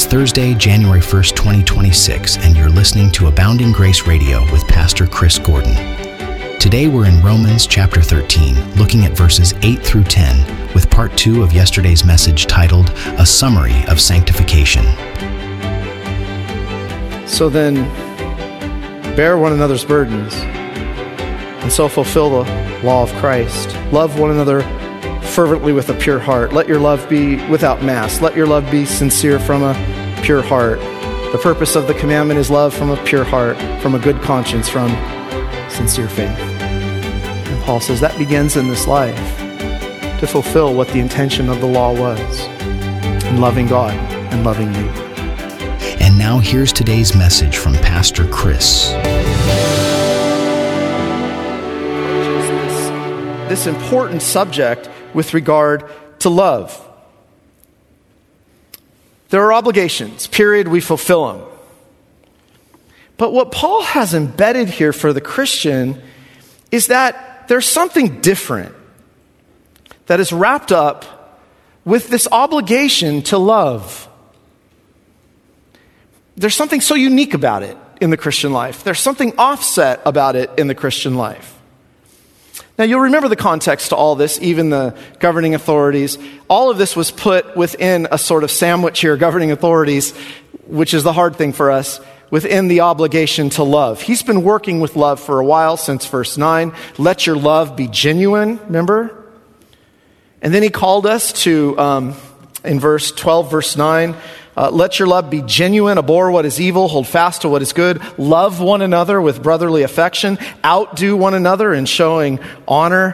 Thursday, January 1st, 2026, and you're listening to Abounding Grace Radio with Pastor Chris Gordon. Today we're in Romans chapter 13, looking at verses 8 through 10, with part 2 of yesterday's message titled, A Summary of Sanctification. So then, bear one another's burdens, and so fulfill the law of Christ. Love one another fervently with a pure heart. Let your love be without mask. Let your love be sincere from a pure heart. The purpose of the commandment is love from a pure heart, from a good conscience, from sincere faith. And Paul says that begins in this life to fulfill what the intention of the law was, in loving God and loving you. And now here's today's message from Pastor Chris. This important subject with regard to love. There are obligations, period, we fulfill them. But what Paul has embedded here for the Christian is that there's something different that is wrapped up with this obligation to love. There's something so unique about it in the Christian life. There's something offset about it in the Christian life. Now, you'll remember the context to all this, even the governing authorities. All of this was put within a sort of sandwich here, governing authorities, which is the hard thing for us, within the obligation to love. He's been working with love for a while, since verse 9. Let your love be genuine, remember? And then he called us to, in verse 12, verse 9, let your love be genuine, abhor what is evil, hold fast to what is good, love one another with brotherly affection, outdo one another in showing honor.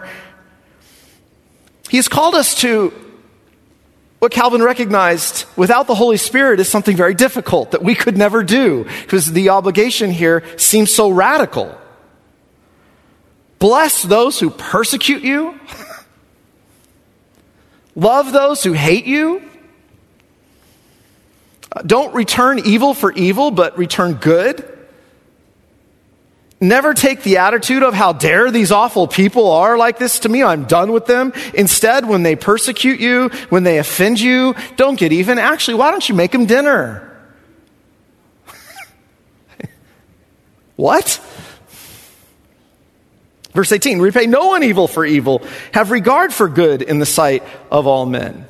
He's called us to what Calvin recognized without the Holy Spirit is something very difficult that we could never do, because the obligation here seems so radical. Bless those who persecute you. Love those who hate you. Don't return evil for evil, but return good. Never take the attitude of how dare these awful people are like this to me, I'm done with them. Instead, when they persecute you, when they offend you, don't get even. Actually, why don't you make them dinner? What? Verse 18, repay no one evil for evil. Have regard for good in the sight of all men.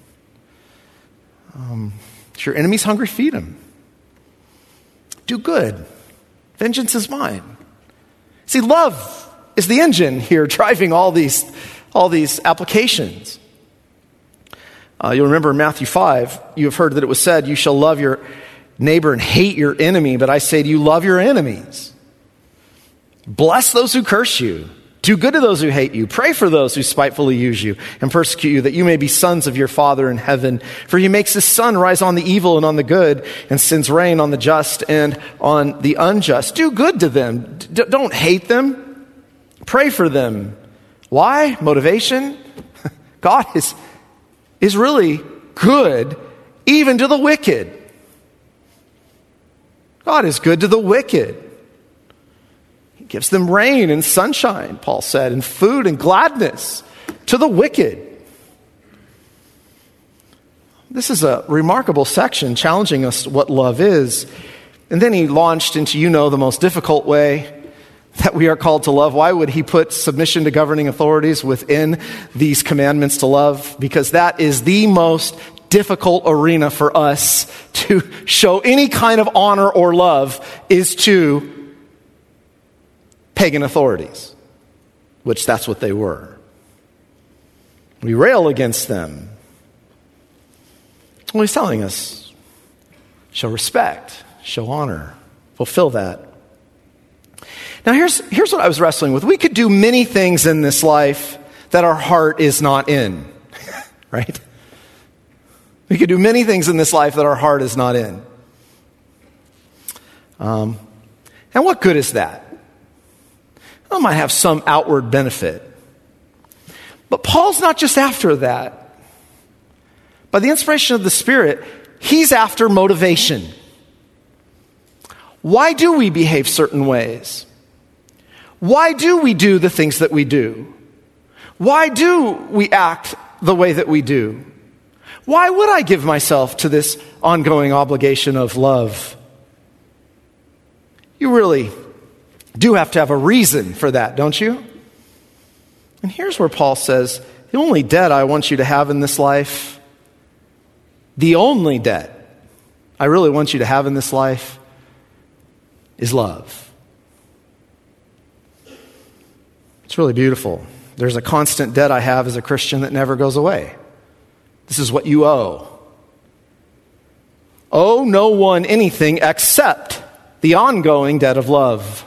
If your enemy's hungry, feed him. Do good. Vengeance is mine. See, love is the engine here driving all these applications. You'll remember in Matthew 5, you have heard that it was said, you shall love your neighbor and hate your enemy, but I say to you, love your enemies. Bless those who curse you. Do good to those who hate you. Pray for those who spitefully use you and persecute you, that you may be sons of your Father in heaven. For he makes his sun rise on the evil and on the good, and sends rain on the just and on the unjust. Do good to them. Don't hate them. Pray for them. Why? Motivation? God is really good even to the wicked. God is good to the wicked. Gives them rain and sunshine, Paul said, and food and gladness to the wicked. This is a remarkable section challenging us what love is. And then he launched into, the most difficult way that we are called to love. Why would he put submission to governing authorities within these commandments to love? Because that is the most difficult arena for us to show any kind of honor or love, is to pagan authorities, which that's what they were. We rail against them. Well, he's telling us, show respect, show honor, fulfill that. Now here's what I was wrestling with. We could do many things in this life that our heart is not in, right? We could do many things in this life that our heart is not in. And what good is that? It might have some outward benefit. But Paul's not just after that. By the inspiration of the Spirit, he's after motivation. Why do we behave certain ways? Why do we do the things that we do? Why do we act the way that we do? Why would I give myself to this ongoing obligation of love? You really do have to have a reason for that, don't you? And here's where Paul says, the only debt I want you to have in this life, the only debt I really want you to have in this life is love. It's really beautiful. There's a constant debt I have as a Christian that never goes away. This is what you owe. Owe no one anything except the ongoing debt of love.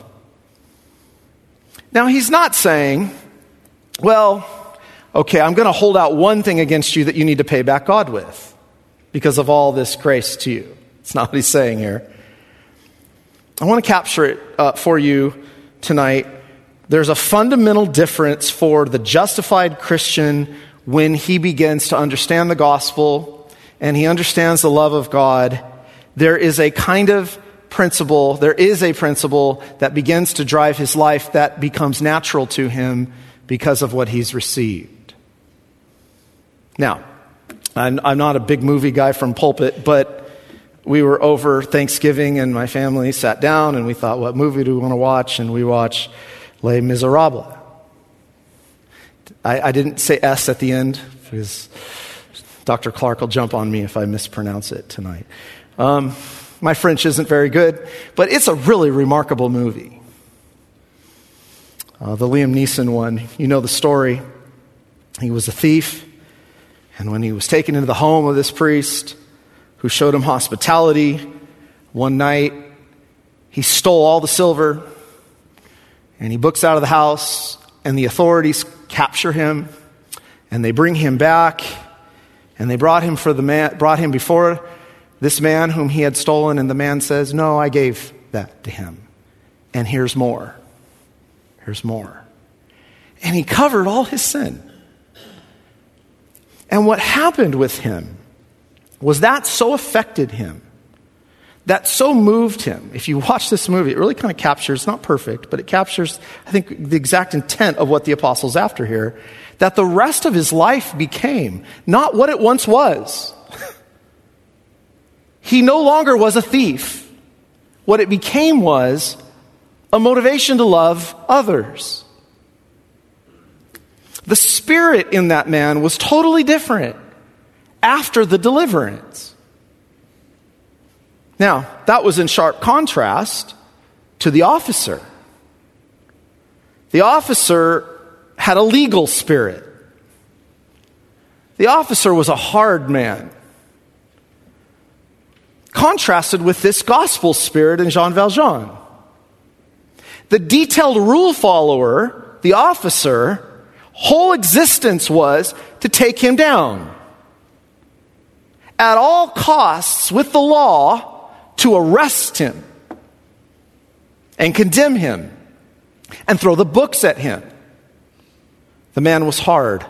Now, he's not saying, well, okay, I'm going to hold out one thing against you that you need to pay back God with because of all this grace to you. It's not what he's saying here. I want to capture it for you tonight. There's a fundamental difference for the justified Christian when he begins to understand the gospel and he understands the love of God. There is a principle that begins to drive his life that becomes natural to him because of what he's received. Now, I'm not a big movie guy from pulpit, but we were over Thanksgiving and my family sat down and we thought, what movie do we want to watch? And we watched Les Miserables. I didn't say S at the end because Dr. Clark will jump on me if I mispronounce it tonight. My French isn't very good, but it's a really remarkable movie. The Liam Neeson one, you know the story. He was a thief, and when he was taken into the home of this priest who showed him hospitality, one night he stole all the silver, and he books out of the house, and the authorities capture him, and they bring him back, and they brought him before this man whom he had stolen, and the man says, no, I gave that to him. And here's more. Here's more. And he covered all his sin. And what happened with him was that so affected him, that so moved him. If you watch this movie, it really kind of captures, it's not perfect, but it captures, I think, the exact intent of what the apostle's after here, that the rest of his life became not what it once was. He no longer was a thief. What it became was a motivation to love others. The spirit in that man was totally different after the deliverance. Now, that was in sharp contrast to the officer. The officer had a legal spirit. The officer was a hard man. Contrasted with this gospel spirit in Jean Valjean. The detailed rule follower, the officer, whole existence was to take him down. At all costs, with the law, to arrest him and condemn him and throw the books at him. The man was hard.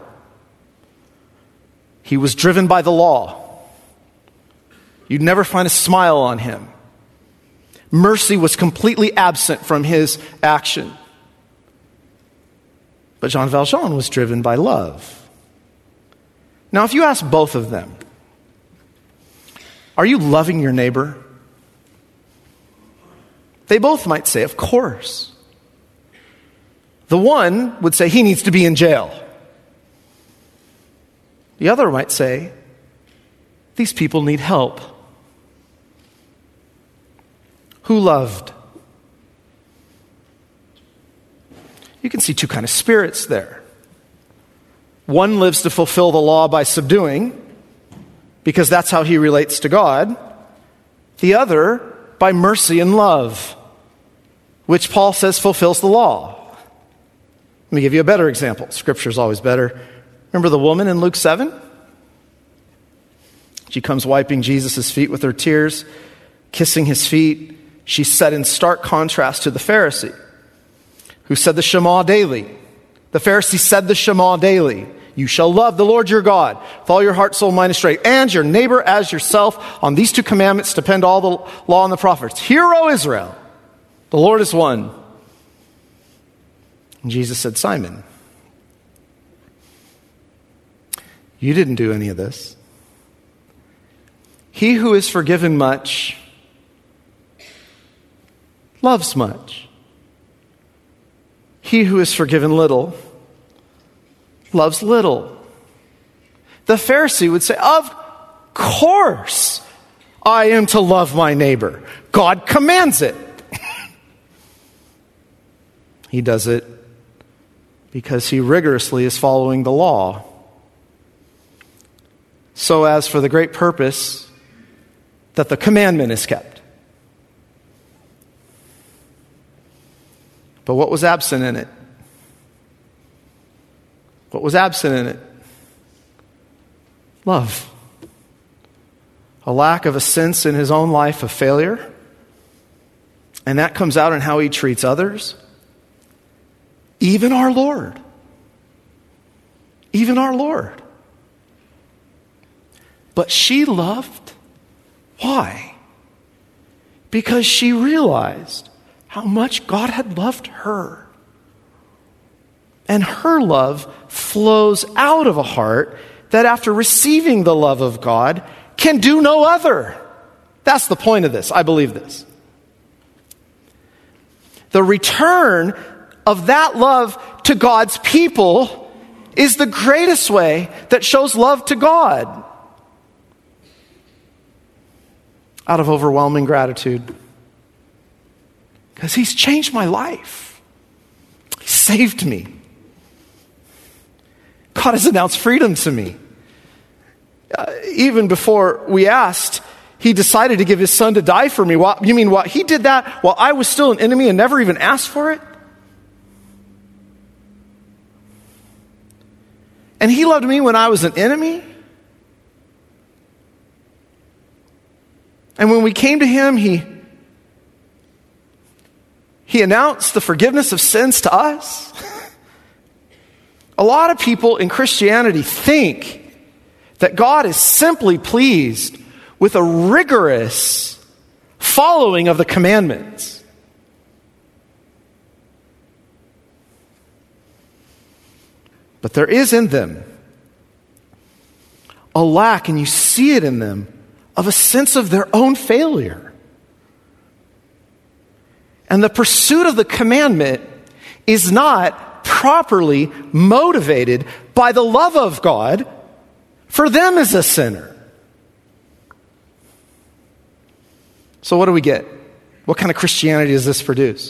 He was driven by the law. You'd never find a smile on him. Mercy was completely absent from his action. But Jean Valjean was driven by love. Now, if you ask both of them, are you loving your neighbor? They both might say, of course. The one would say he needs to be in jail. The other might say, these people need help. Who loved? You can see two kinds of spirits there. One lives to fulfill the law by subduing, because that's how he relates to God. The other, by mercy and love, which Paul says fulfills the law. Let me give you a better example. Scripture's always better. Remember the woman in Luke 7? She comes wiping Jesus' feet with her tears, kissing his feet. She's set in stark contrast to the Pharisee, who said the Shema daily. The Pharisee said the Shema daily. You shall love the Lord your God with all your heart, soul, mind, and strength, and your neighbor as yourself. On these two commandments depend all the law and the prophets. Hear, O Israel, the Lord is one. And Jesus said, Simon, you didn't do any of this. He who is forgiven much loves much. He who is forgiven little loves little. The Pharisee would say, of course I am to love my neighbor. God commands it. He does it because he rigorously is following the law, so as for the great purpose that the commandment is kept. But what was absent in it? What was absent in it? Love. A lack of a sense in his own life of failure. And that comes out in how he treats others. Even our Lord. Even our Lord. But she loved. Why? Because she realized how much God had loved her. And her love flows out of a heart that after receiving the love of God can do no other. That's the point of this. I believe this. The return of that love to God's people is the greatest way that shows love to God. Out of overwhelming gratitude. Because he's changed my life. He saved me. God has announced freedom to me. Even before we asked, he decided to give his son to die for me. You mean what? He did that while I was still an enemy and never even asked for it? And he loved me when I was an enemy? And when we came to him, he announced the forgiveness of sins to us. A lot of people in Christianity think that God is simply pleased with a rigorous following of the commandments. But there is in them a lack, and you see it in them, of a sense of their own failure. And the pursuit of the commandment is not properly motivated by the love of God for them as a sinner. So what do we get? What kind of Christianity does this produce?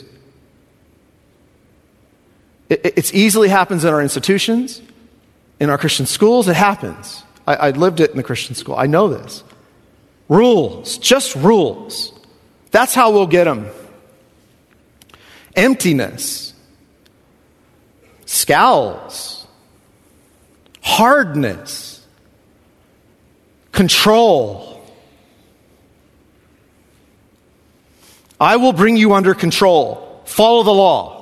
It easily happens in our institutions, in our Christian schools. It happens. I lived it in the Christian school. I know this. Rules, just rules. That's how we'll get them. Emptiness, scowls, hardness, control. I will bring you under control. Follow the law.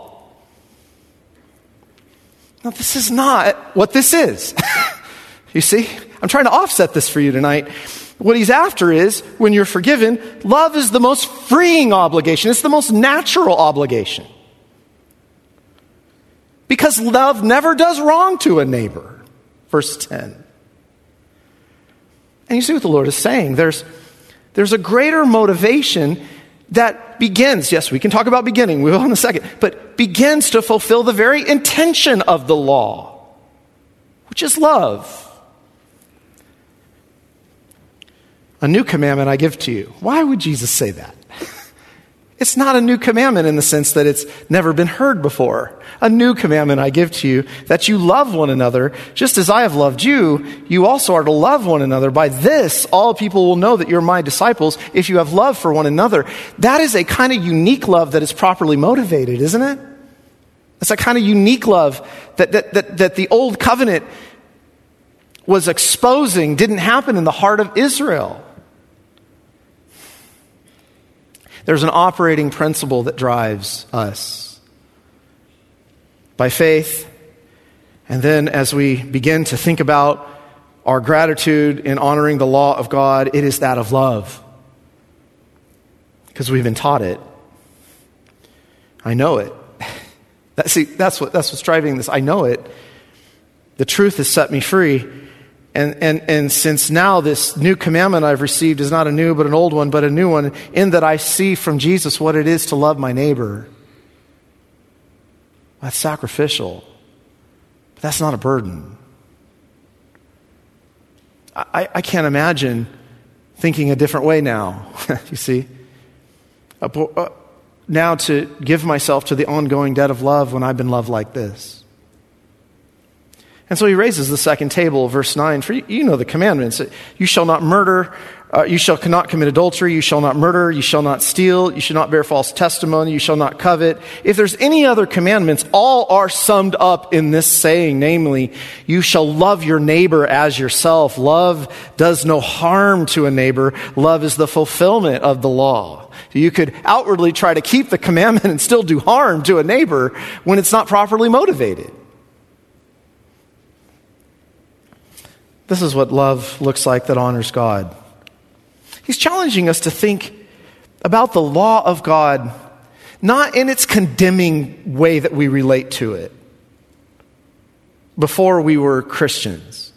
Now, this is not what this is. You see? I'm trying to offset this for you tonight. What he's after is, when you're forgiven, love is the most freeing obligation. It's the most natural obligation. Because love never does wrong to a neighbor. Verse 10. And you see what the Lord is saying. There's a greater motivation that begins, yes, we can talk about beginning, we will in a second, but begins to fulfill the very intention of the law, which is love. A new commandment I give to you. Why would Jesus say that? It's not a new commandment in the sense that it's never been heard before. A new commandment I give to you, that you love one another, just as I have loved you, you also are to love one another. By this, all people will know that you're my disciples, if you have love for one another. That is a kind of unique love that is properly motivated, isn't it? It's a kind of unique love that the old covenant was exposing, didn't happen in the heart of Israel. There's an operating principle that drives us by faith. And then as we begin to think about our gratitude in honoring the law of God, it is that of love. Because we've been taught it. I know it. That's what's driving this. I know it. The truth has set me free. And since now this new commandment I've received is not a new but an old one, but a new one, in that I see from Jesus what it is to love my neighbor. That's sacrificial. But that's not a burden. I can't imagine thinking a different way now. You see? Now to give myself to the ongoing debt of love when I've been loved like this. And so he raises the second table, verse 9. For you know the commandments. You shall not murder. You shall not commit adultery. You shall not murder. You shall not steal. You shall not bear false testimony. You shall not covet. If there's any other commandments, all are summed up in this saying, namely, you shall love your neighbor as yourself. Love does no harm to a neighbor. Love is the fulfillment of the law. You could outwardly try to keep the commandment and still do harm to a neighbor when it's not properly motivated. This is what love looks like that honors God. He's challenging us to think about the law of God, not in its condemning way that we relate to it before we were Christians.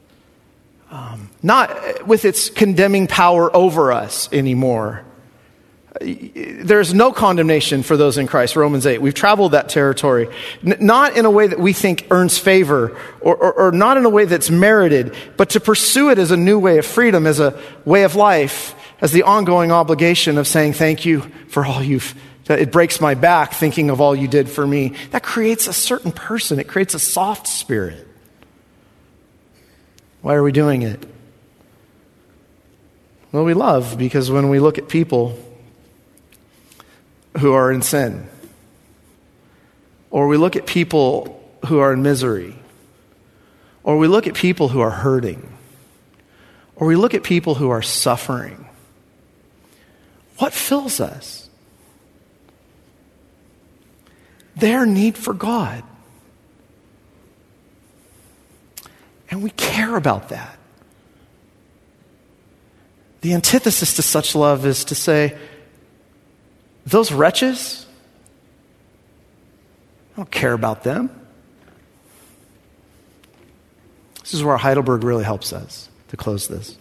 Not with its condemning power over us anymore. There's no condemnation for those in Christ, Romans 8. We've traveled that territory. Not in a way that we think earns favor or not in a way that's merited, but to pursue it as a new way of freedom, as a way of life, as the ongoing obligation of saying thank you for all it breaks my back thinking of all you did for me. That creates a certain person. It creates a soft spirit. Why are we doing it? Well, we love because when we look at people who are in sin, or we look at people who are in misery, or we look at people who are hurting, or we look at people who are suffering, what fills us? Their need for God. And we care about that. The antithesis to such love is to say, those wretches, I don't care about them. This is where Heidelberg really helps us to close this.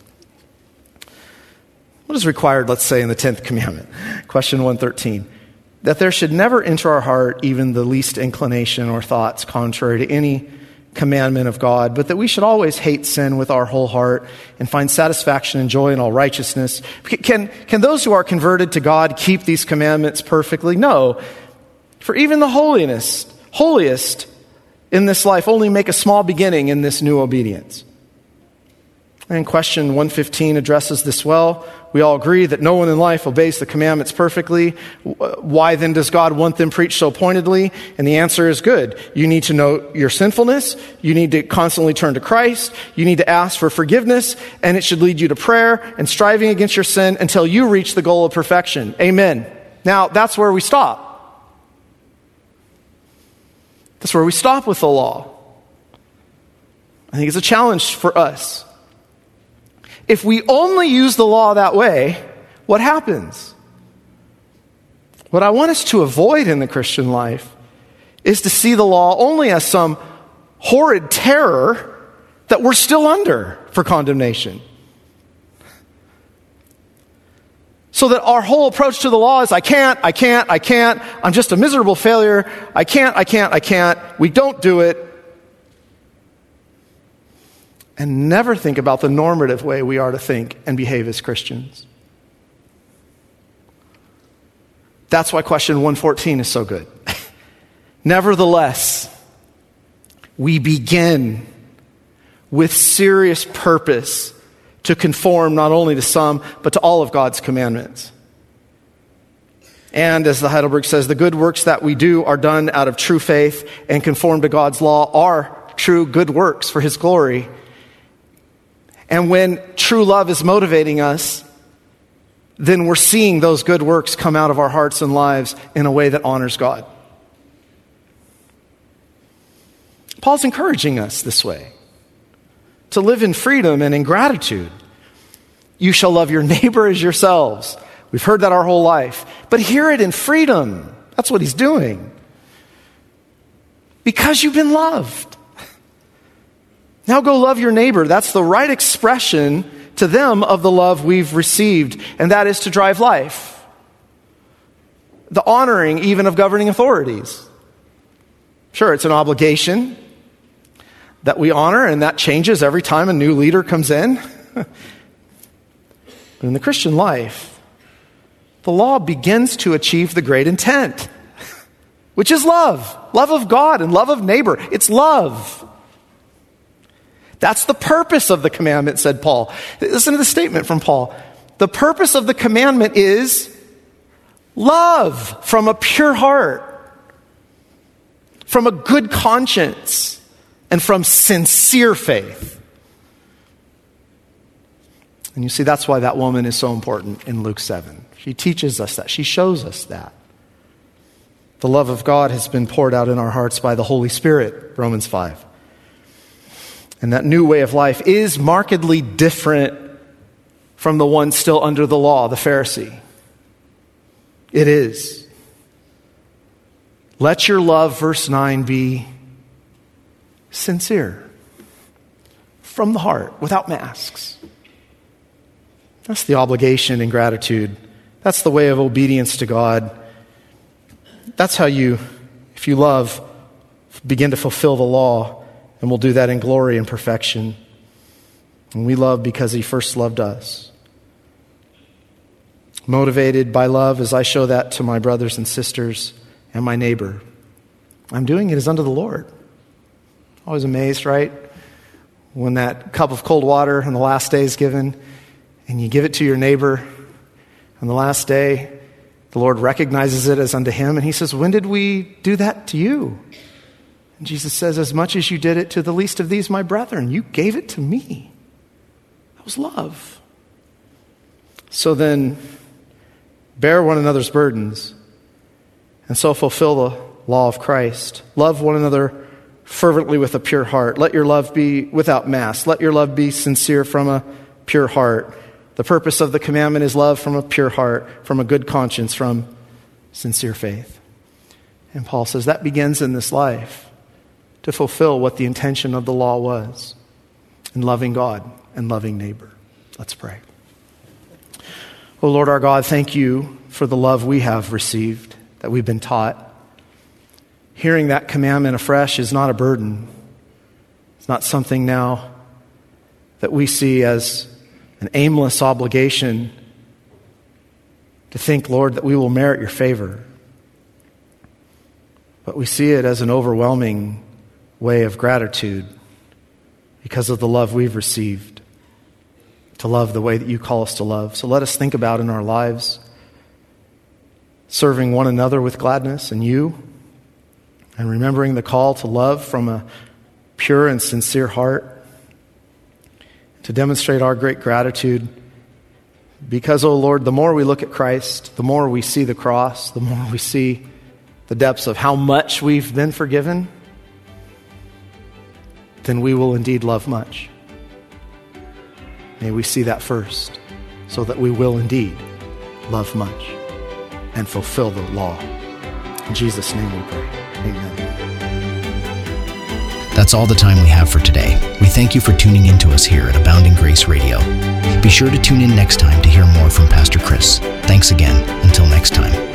What is required, let's say, in the 10th commandment? Question 113. That there should never enter our heart even the least inclination or thoughts contrary to any commandment of God, but that we should always hate sin with our whole heart and find satisfaction and joy in all righteousness. Can those who are converted to God keep these commandments perfectly? No. For even the holiest in this life only make a small beginning in this new obedience. And question 115 addresses this well. We all agree that no one in life obeys the commandments perfectly. Why then does God want them preached so pointedly? And the answer is good. You need to know your sinfulness. You need to constantly turn to Christ. You need to ask for forgiveness. And it should lead you to prayer and striving against your sin until you reach the goal of perfection. Amen. Now, that's where we stop. That's where we stop with the law. I think it's a challenge for us. If we only use the law that way, what happens? What I want us to avoid in the Christian life is to see the law only as some horrid terror that we're still under for condemnation. So that our whole approach to the law is I can't. I'm just a miserable failure. I can't. We don't do it. And never think about the normative way we are to think and behave as Christians. That's why question 114 is so good. Nevertheless, we begin with serious purpose to conform not only to some, but to all of God's commandments. And as the Heidelberg says, the good works that we do are done out of true faith and conform to God's law are true good works for His glory. And when true love is motivating us, then we're seeing those good works come out of our hearts and lives in a way that honors God. Paul's encouraging us this way, to live in freedom and in gratitude. You shall love your neighbor as yourselves. We've heard that our whole life. But hear it in freedom. That's what he's doing. Because you've been loved. Now go love your neighbor. That's the right expression to them of the love we've received, and that is to drive life. The honoring even of governing authorities. Sure, it's an obligation that we honor, and that changes every time a new leader comes in. But in the Christian life, the law begins to achieve the great intent, which is love. Love of God and love of neighbor. It's love. That's the purpose of the commandment, said Paul. Listen to the statement from Paul. The purpose of the commandment is love from a pure heart, from a good conscience, and from sincere faith. And you see, that's why that woman is so important in Luke 7. She teaches us that. She shows us that. The love of God has been poured out in our hearts by the Holy Spirit, Romans 5. And that new way of life is markedly different from the one still under the law, the Pharisee. It is. Let your love, verse 9, be sincere, from the heart, without masks. That's the obligation and gratitude. That's the way of obedience to God. That's how you, if you love, begin to fulfill the law. And we'll do that in glory and perfection. And we love because he first loved us. Motivated by love as I show that to my brothers and sisters and my neighbor. I'm doing it as unto the Lord. Always amazed, right? When that cup of cold water on the last day is given, and you give it to your neighbor on the last day, the Lord recognizes it as unto him, and he says, when did we do that to you? And Jesus says, as much as you did it to the least of these, my brethren, you gave it to me. That was love. So then, bear one another's burdens, and so fulfill the law of Christ. Love one another fervently with a pure heart. Let your love be without mask. Let your love be sincere from a pure heart. The purpose of the commandment is love from a pure heart, from a good conscience, from sincere faith. And Paul says that begins in this life, to fulfill what the intention of the law was, in loving God and loving neighbor. Let's pray. Oh Lord our God, thank you for the love we have received, that we've been taught. Hearing that commandment afresh is not a burden. It's not something now that we see as an aimless obligation to think, Lord, that we will merit your favor. But we see it as an overwhelming way of gratitude because of the love we've received, to love the way that you call us to love. So let us think about in our lives serving one another with gladness and you, and remembering the call to love from a pure and sincere heart, to demonstrate our great gratitude because, oh Lord, the more we look at Christ, the more we see the cross, the more we see the depths of how much we've been forgiven, then we will indeed love much. May we see that first, so that we will indeed love much and fulfill the law. In Jesus' name we pray. Amen. That's all the time we have for today. We thank you for tuning in to us here at Abounding Grace Radio. Be sure to tune in next time to hear more from Pastor Chris. Thanks again. Until next time.